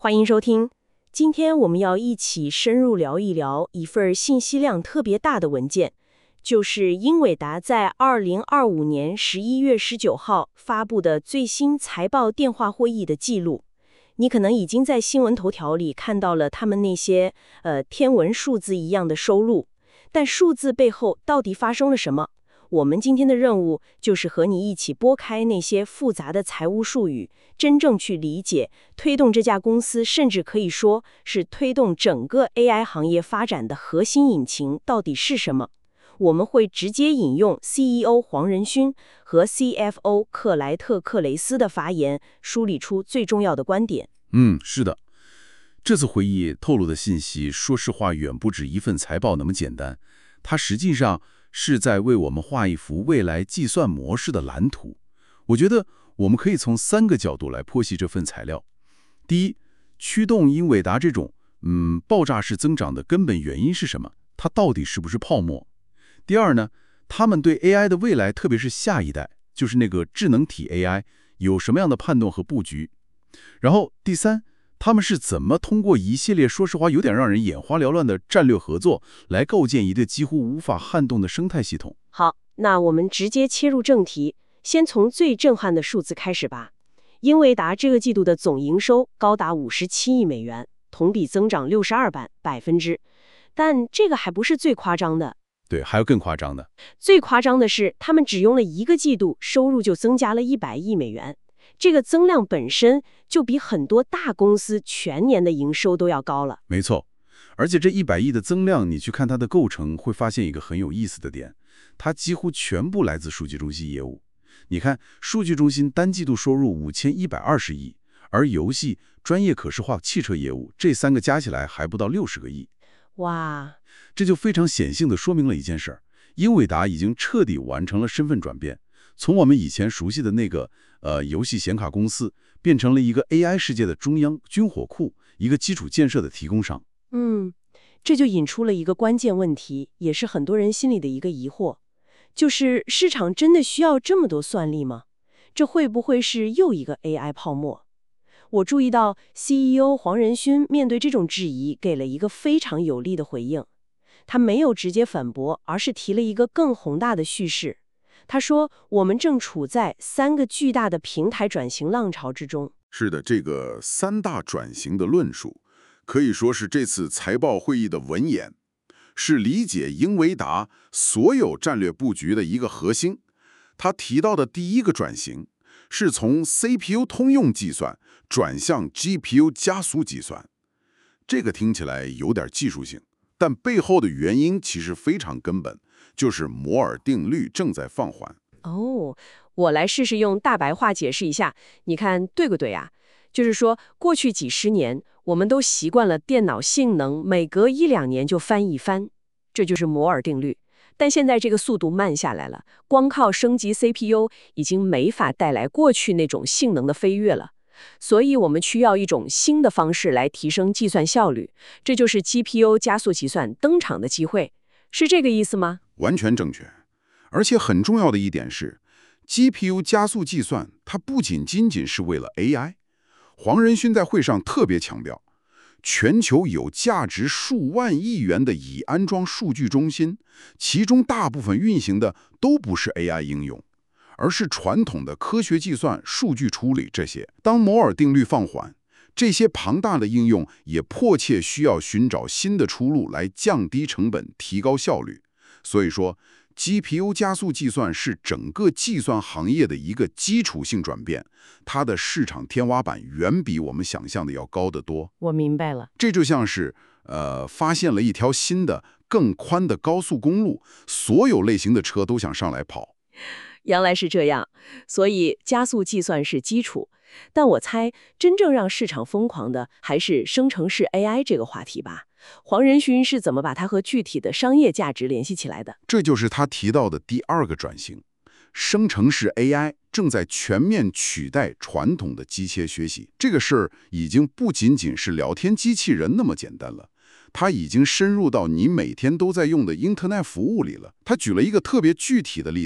欢迎收听。今天我们要一起深入聊一聊一份信息量特别大的文件，就是英伟达在2025年11月19号发布的最新财报电话会议的记录。你可能已经在新闻头条里看到了他们那些天文数字一样的收入，但数字背后到底发生了什么？我们今天的任务就是和你一起拨开那些复杂的财务术语，真正去理解推动这家公司，甚至可以说是推动整个 AI 行业发展的核心引擎到底是什么。我们会直接引用 CEO 黄仁勋和 CFO 克莱特·克雷斯的发言，梳理出最重要的观点。 是的，这次会议透露的信息，说实话远不止一份财报那么简单，它实际上是在为我们画一幅未来计算模式的蓝图。我觉得我们可以从3个角度来剖析这份材料。第一，驱动英伟达这种爆炸式增长的根本原因是什么？它到底是不是泡沫？第二呢，他们对 AI 的未来，特别是下一代，就是那个智能体 AI， 有什么样的判断和布局？然后第三，他们是怎么通过一系列说实话有点让人眼花缭乱的战略合作，来构建一个几乎无法撼动的生态系统？ 好，那我们直接切入正题，先从最震撼的数字开始吧。英伟达这个季度的总营收高达57亿美元，同比增长62%。但这个还不是最夸张的。 对，还有更夸张的。 最夸张的是，他们只用了1个季度，收入就增加了100亿美元。这个增量本身就比很多大公司全年的营收都要高了。 没错，而且这100亿的增量，你去看它的构成，会发现一个很有意思的点，它几乎全部来自数据中心业务。你看，数据中心单季度收入5120亿，而游戏、专业可视化、汽车业务这3个加起来还不到60个亿。 哇， 这就非常显性地说明了一件事儿：英伟达已经彻底完成了身份转变，从我们以前熟悉的那个游戏显卡公司，变成了一个 AI 世界的中央军火库，一个基础建设的提供商。 这就引出了一个关键问题，也是很多人心里的一个疑惑，就是市场真的需要这么多算力吗？这会不会是又一个 AI 泡沫？我注意到 CEO 黄仁勋面对这种质疑，给了一个非常有力的回应。他没有直接反驳，而是提了一个更宏大的叙事。他说，我们正处在3个巨大的平台转型浪潮之中。 是的，这个3大转型的论述，可以说是这次财报会议的文言，是理解英伟达所有战略布局的一个核心。他提到的第1个转型，是从 CPU 通用计算转向 GPU 加速计算。这个听起来有点技术性，但背后的原因其实非常根本，就是摩尔定律正在放缓。 我来试试用大白话解释一下，你看对不对啊？就是说，过去几十年，我们都习惯了电脑性能每隔1-2年就翻一番，这就是摩尔定律。但现在这个速度慢下来了，光靠升级 CPU 已经没法带来过去那种性能的飞跃了。所以我们需要一种新的方式来提升计算效率，这就是 GPU 加速计算登场的机会，是这个意思吗？ 完全正确。而且很重要的一点是， GPU 加速计算它不仅是为了 AI。 黄仁勋在会上特别强调，全球有价值数万亿元的已安装数据中心，其中大部分运行的都不是 AI 应用，而是传统的科学计算、数据处理这些。当摩尔定律放缓，这些庞大的应用也迫切需要寻找新的出路来降低成本、提高效率。所以说， GPU 加速计算是整个计算行业的一个基础性转变，它的市场天花板远比我们想象的要高得多。 我明白了， 这就像是发现了一条新的、更宽的高速公路，所有类型的车都想上来跑。 原来是这样，所以加速计算是基础，但我猜真正让市场疯狂的还是生成式 AI 这个话题吧。黄仁勋是怎么把它和具体的商业价值联系起来的？ 这就是他提到的第2个转型，生成式 AI 正在全面取代传统的机械学习。这个事儿已经不仅仅是聊天机器人那么简单了，它已经深入到你每天都在用的 Internet 服务里了。他举了一个特别具体的例子，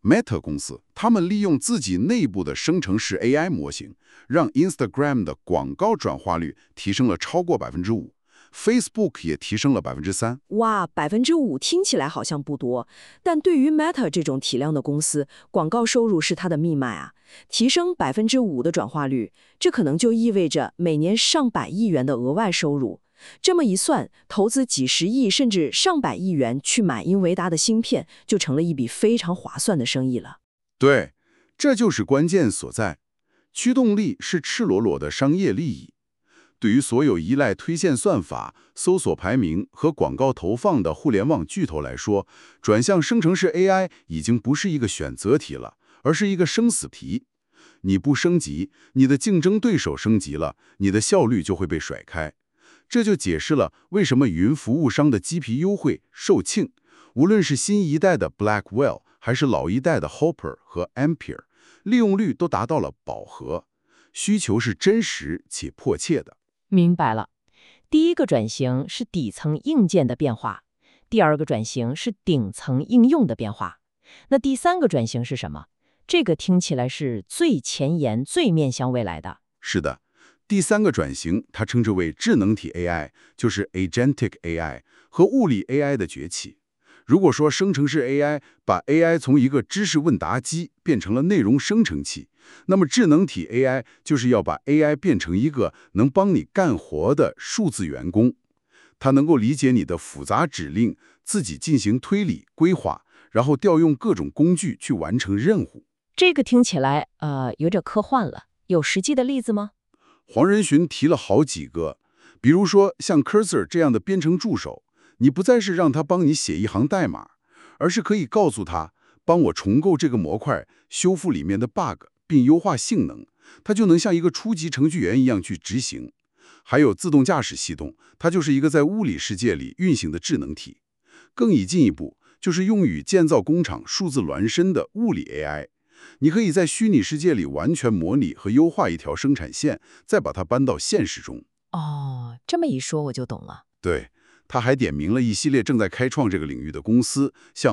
Meta 公司，他们利用自己内部的生成式 AI 模型，让 Instagram 的广告转化率提升了超过5%，Facebook 也提升了3%。 哇，5%听起来好像不多，但对于 Meta 这种体量的公司，广告收入是它的命脉啊。提升5%的转化率，这可能就意味着每年上百亿元的额外收入。这么一算，投资几十亿甚至上百亿元去买英伟达的芯片，就成了一笔非常划算的生意了。 对，这就是关键所在。驱动力是赤裸裸的商业利益。对于所有依赖推荐算法、搜索排名和广告投放的互联网巨头来说，转向生成式 AI 已经不是一个选择题了，而是一个生死题。你不升级，你的竞争对手升级了，你的效率就会被甩开。这就解释了为什么云服务商的鸡皮优惠售罄，无论是新一代的 Blackwell， 还是老一代的 Hopper 和 Ampere， 利用率都达到了饱和，需求是真实且迫切的。 明白了，第一个转型是底层硬件的变化，第二个转型是顶层应用的变化，那第三个转型是什么？这个听起来是最前沿、最面向未来的。 是的。第三个转型，它称之为智能体 AI， 就是 Agentic AI 和物理 AI 的崛起。如果说生成式 AI 把 AI 从一个知识问答机变成了内容生成器，那么智能体 AI 就是要把 AI 变成一个能帮你干活的数字员工。它能够理解你的复杂指令，自己进行推理规划，然后调用各种工具去完成任务。 这个听起来有点科幻了，有实际的例子吗？ 黄仁勋提了好几个，比如说像 Cursor 这样的编程助手，你不再是让他帮你写一行代码，而是可以告诉他，帮我重构这个模块，修复里面的 bug， 并优化性能，它就能像一个初级程序员一样去执行。还有自动驾驶系统，它就是一个在物理世界里运行的智能体。更进一步，就是用于建造工厂数字孪生的物理 AI。你可以在虚拟世界里完全模拟和优化一条生产线，再把它搬到现实中。 哦，这么一说我就懂了。 对，他还点名了一系列正在开创这个领域的公司，像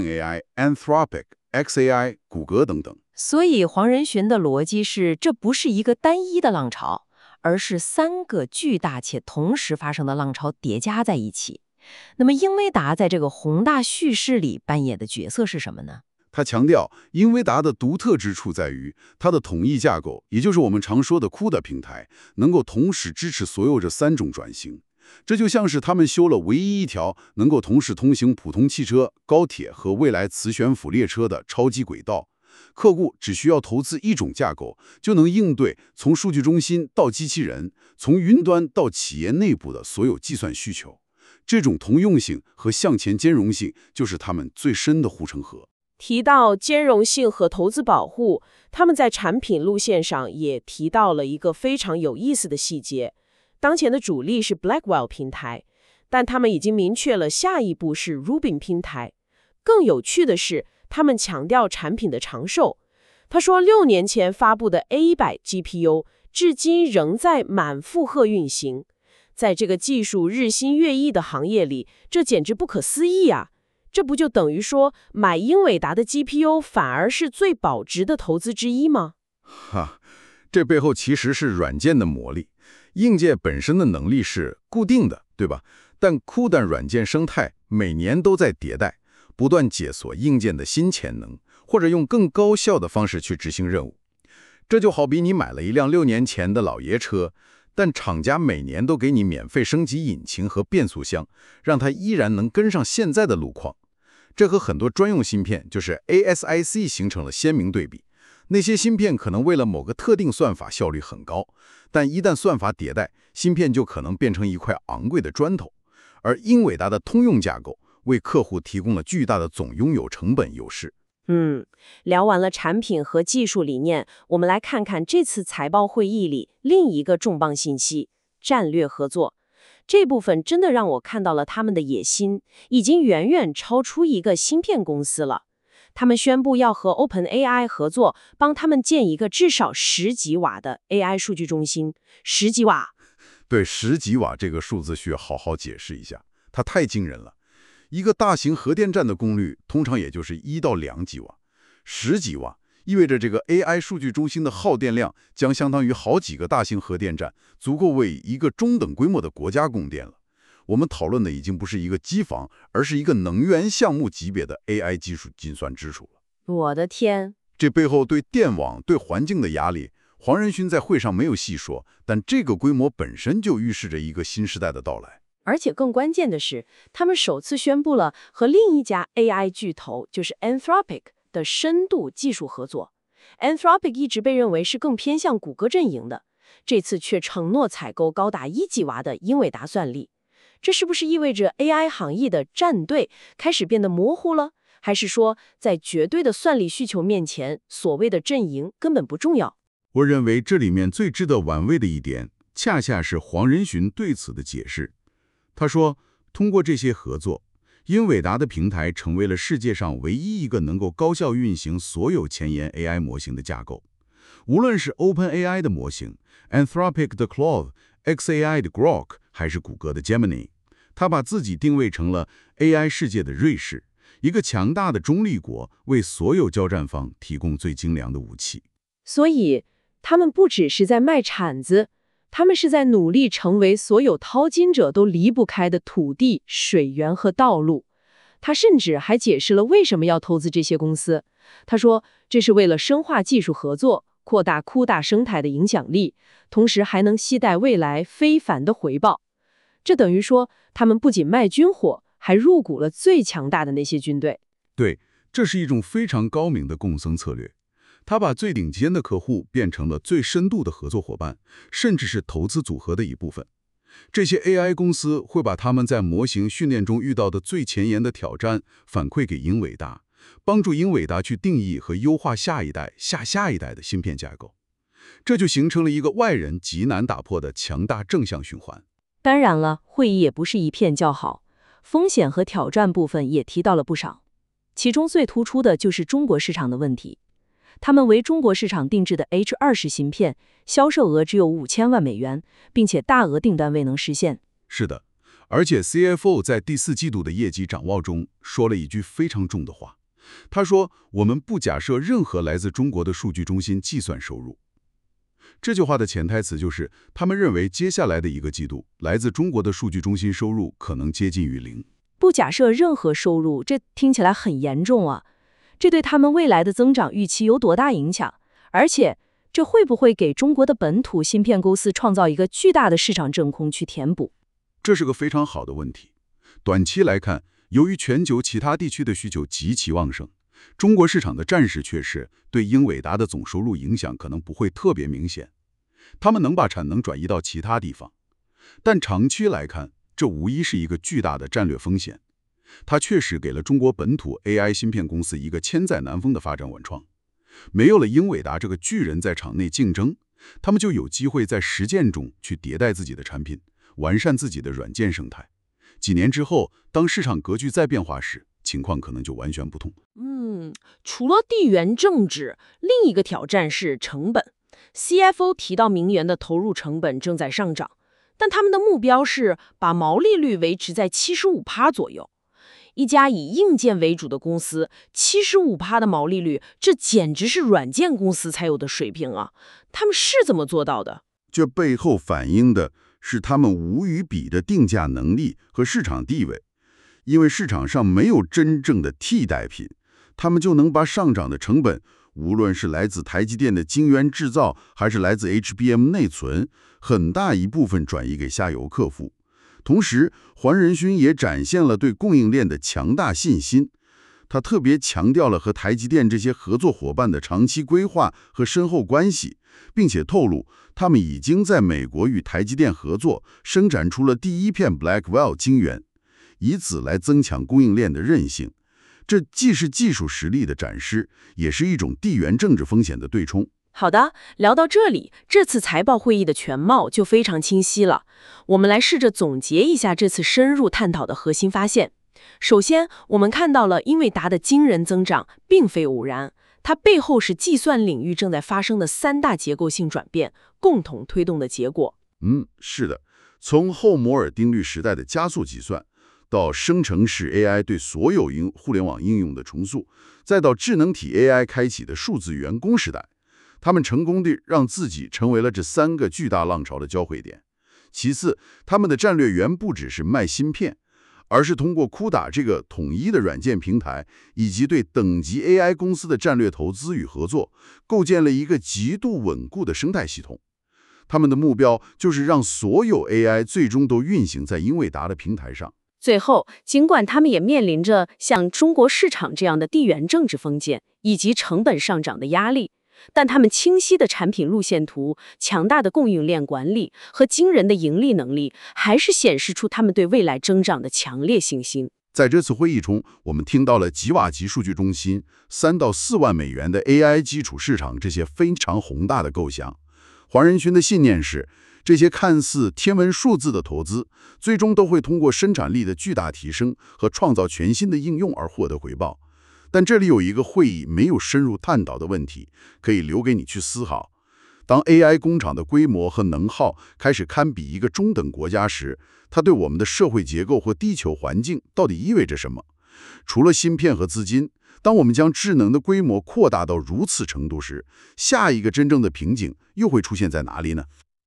OpenAI、Anthropic、xAI、谷歌等等。 所以黄仁勋的逻辑是，这不是一个单一的浪潮，而是3个巨大且同时发生的浪潮叠加在一起。那么英伟达在这个宏大叙事里扮演的角色是什么呢？ 他强调，英伟达的独特之处在于它的统一架构，也就是我们常说的 CUDA 平台，能够同时支持所有这3种转型。这就像是他们修了唯一一条能够同时通行普通汽车、高铁和未来磁悬浮列车的超级轨道。客户只需要投资一种架构，就能应对从数据中心到机器人，从云端到企业内部的所有计算需求。这种通用性和向前兼容性，就是他们最深的护城河。 提到兼容性和投资保护，他们在产品路线上也提到了一个非常有意思的细节。当前的主力是 Blackwell 平台，但他们已经明确了下一步是 Rubin 平台。更有趣的是，他们强调产品的长寿。他说，6年前发布的 A100 GPU 至今仍在满负荷运行。在这个技术日新月异的行业里，这简直不可思议啊！这不就等于说，买英伟达的 GPU 反而是最保值的投资之一吗？ 这背后其实是软件的魔力。硬件本身的能力是固定的，对吧？但CUDA软件生态每年都在迭代，不断解锁硬件的新潜能，或者用更高效的方式去执行任务。这就好比你买了一辆6年前的老爷车，但厂家每年都给你免费升级引擎和变速箱，让它依然能跟上现在的路况。这和很多专用芯片，就是 ASIC 形成了鲜明对比。那些芯片可能为了某个特定算法效率很高，但一旦算法迭代，芯片就可能变成一块昂贵的砖头。而英伟达的通用架构为客户提供了巨大的总拥有成本优势。 聊完了产品和技术理念，我们来看看这次财报会议里另一个重磅信息——战略合作。这部分真的让我看到了他们的野心，已经远远超出一个芯片公司了。他们宣布要和 OpenAI 合作，帮他们建一个至少10吉瓦的 AI 数据中心。10吉瓦？ 对，10吉瓦这个数字需要好好解释一下，它太惊人了。一个大型核电站的功率通常也就是1到2吉瓦 10几瓦，意味着这个 AI 数据中心的耗电量将相当于好几个大型核电站，足够为一个中等规模的国家供电了。我们讨论的已经不是一个机房，而是一个能源项目级别的 AI 技术计算支出了。 我的天！ 这背后对电网、对环境的压力，黄仁勋在会上没有细说，但这个规模本身就预示着一个新时代的到来。 而且更关键的是，他们首次宣布了和另一家 AI 巨头，就是 Anthropic 的深度技术合作。Anthropic 一直被认为是更偏向谷歌阵营的，这次却承诺采购高达1吉瓦的英伟达算力。这是不是意味着 AI 行业的战队开始变得模糊了？还是说，在绝对的算力需求面前，所谓的阵营根本不重要？ 我认为这里面最值得玩味的一点，恰恰是黄仁勋对此的解释。他说，通过这些合作，英伟达的平台成为了世界上唯一一个能够高效运行所有前沿 AI 模型的架构。无论是 OpenAI 的模型、Anthropic 的 Claude、xAI 的 Grok， 还是谷歌的 Gemini， 他把自己定位成了 AI 世界的瑞士，一个强大的中立国，为所有交战方提供最精良的武器。 所以，他们不只是在卖铲子，他们是在努力成为所有淘金者都离不开的土地、水源和道路。他甚至还解释了为什么要投资这些公司。他说，这是为了深化技术合作，扩大CUDA大生态的影响力，同时还能期待未来非凡的回报。这等于说，他们不仅卖军火，还入股了最强大的那些军队。 对，这是一种非常高明的共生策略。他把最顶尖的客户变成了最深度的合作伙伴，甚至是投资组合的一部分。这些 AI 公司会把他们在模型训练中遇到的最前沿的挑战反馈给英伟达，帮助英伟达去定义和优化下一代、下一代的芯片架构。这就形成了一个外人极难打破的强大正向循环。 当然了，会议也不是一片叫好，风险和挑战部分也提到了不少，其中最突出的就是中国市场的问题。他们为中国市场定制的 H20 芯片销售额只有5000万美元，并且大额订单未能实现。 是的，而且 CFO 在第4季度的业绩展望中说了一句非常重的话。他说，我们不假设任何来自中国的数据中心计算收入。这句话的潜台词就是，他们认为接下来的一个季度，来自中国的数据中心收入可能接近于0。 不假设任何收入，这听起来很严重啊。这对他们未来的增长预期有多大影响？而且，这会不会给中国的本土芯片公司创造一个巨大的市场真空去填补？ 这是个非常好的问题。短期来看，由于全球其他地区的需求极其旺盛，中国市场的暂时缺失对英伟达的总收入影响可能不会特别明显。他们能把产能转移到其他地方，但长期来看，这无疑是一个巨大的战略风险。它确实给了中国本土 AI 芯片公司一个千载难逢的发展稳创。没有了英伟达这个巨人在场内竞争，他们就有机会在实践中去迭代自己的产品，完善自己的软件生态。几年之后，当市场格局再变化时，情况可能就完全不同。 除了地缘政治，另一个挑战是成本。CFO 提到明年的投入成本正在上涨，但他们的目标是把毛利率维持在75%左右。一家以硬件为主的公司，75%的毛利率，这简直是软件公司才有的水平啊！他们是怎么做到的？ 这背后反映的是他们无与比的定价能力和市场地位。因为市场上没有真正的替代品，他们就能把上涨的成本，无论是来自台积电的晶圆制造，还是来自 HBM 内存，很大一部分转移给下游客户。同时，黄仁勋也展现了对供应链的强大信心。他特别强调了和台积电这些合作伙伴的长期规划和深厚关系，并且透露，他们已经在美国与台积电合作，生产出了第一片 Blackwell 晶圆，以此来增强供应链的韧性。这既是技术实力的展示，也是一种地缘政治风险的对冲。 好的，聊到这里，这次财报会议的全貌就非常清晰了。我们来试着总结一下这次深入探讨的核心发现。首先，我们看到了英伟达的惊人增长并非偶然，它背后是计算领域正在发生的3大结构性转变共同推动的结果。 是的，从后摩尔定律时代的加速计算， 到生成式 AI 对所有互联网应用的重塑，再到智能体 AI 开启的数字员工时代，他们成功地让自己成为了这3个巨大浪潮的交汇点。其次，他们的战略源不只是卖芯片，而是通过CUDA这个统一的软件平台，以及对等级 AI 公司的战略投资与合作，构建了一个极度稳固的生态系统。他们的目标就是让所有 AI 最终都运行在英伟达的平台上。 最后，尽管他们也面临着像中国市场这样的地缘政治封建以及成本上涨的压力，但他们清晰的产品路线图、强大的供应链管理和惊人的盈利能力，还是显示出他们对未来增长的强烈信心。 在这次会议中，我们听到了吉瓦吉数据中心3到4万美元的 AI 基础市场这些非常宏大的构想。黄仁勋的信念是，这些看似天文数字的投资，最终都会通过生产力的巨大提升和创造全新的应用而获得回报。但这里有一个会议没有深入探讨的问题，可以留给你去思考。当 AI 工厂的规模和能耗开始堪比一个中等国家时，它对我们的社会结构和地球环境到底意味着什么？除了芯片和资金，当我们将智能的规模扩大到如此程度时，下一个真正的瓶颈又会出现在哪里呢？